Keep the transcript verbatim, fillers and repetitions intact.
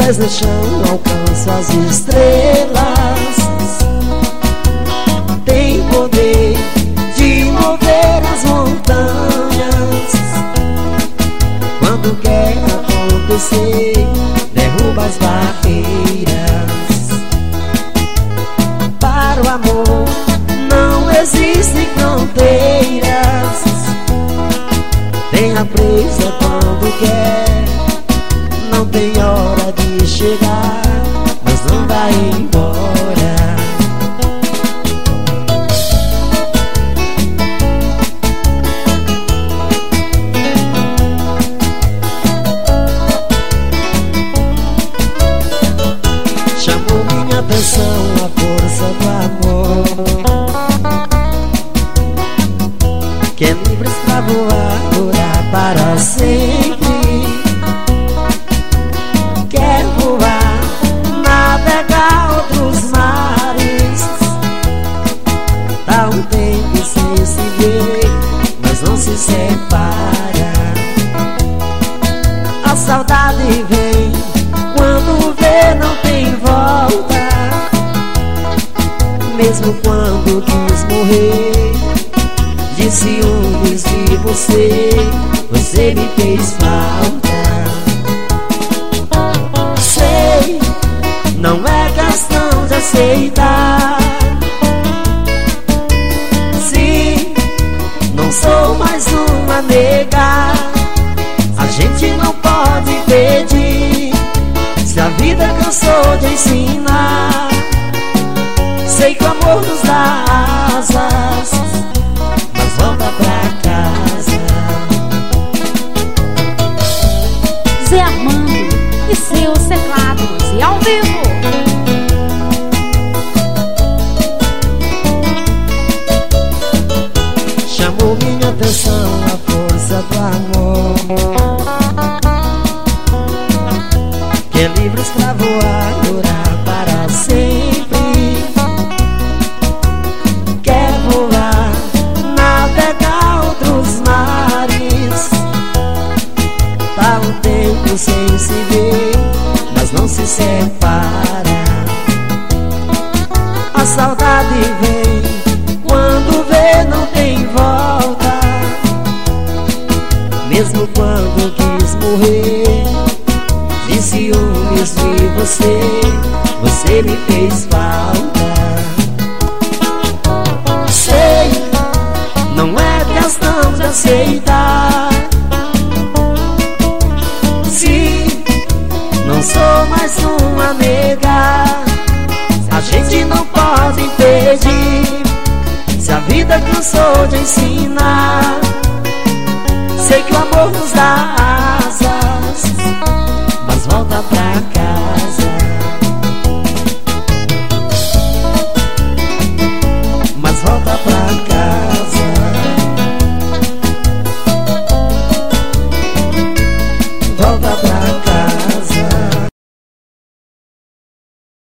pés no chão alcanço as estrelas. Tem poder de mover as montanhas. Quando quer acontecer, derruba as barreiras. Para o amor não existem fronteiras. Tem a presa quando quer, não tem hora de chegar, mas não vai embora. Chamou minha atenção a força do amor, que é livre pra voar, durar para sempre. Quer voar, navegar outros mares. Dá um tempo sem se ver, mas não se separa. A saudade vem, quando vê não tem volta. Mesmo quando quis morrer, de ciúmes de você, você me fez falta. Sei, não é questão de aceitar. Sim, não sou mais um a negar. A gente não pode pedir, se a vida cansou de ensinar. Sei que o amor nos dá asas, mas volta pra casa. Zé Armando e seus teclados, e ao vivo. Chamou minha atenção a força do amor, que é livre pra voar, durar para sempre. Quer voar, navegar outros mares. Dá um tempo sem se ver, mas não se separa. A saudade vem, quando vê não tem volta. Mesmo quando quis morrer, de ciúmes de você, você me fez falta. Sei, não é questão de aceitar. Sim, não sou mais um a negar. A gente não pode impedir, se a vida cansou de ensinar. Sei que o amor nos dá asas, mas volta pra cá.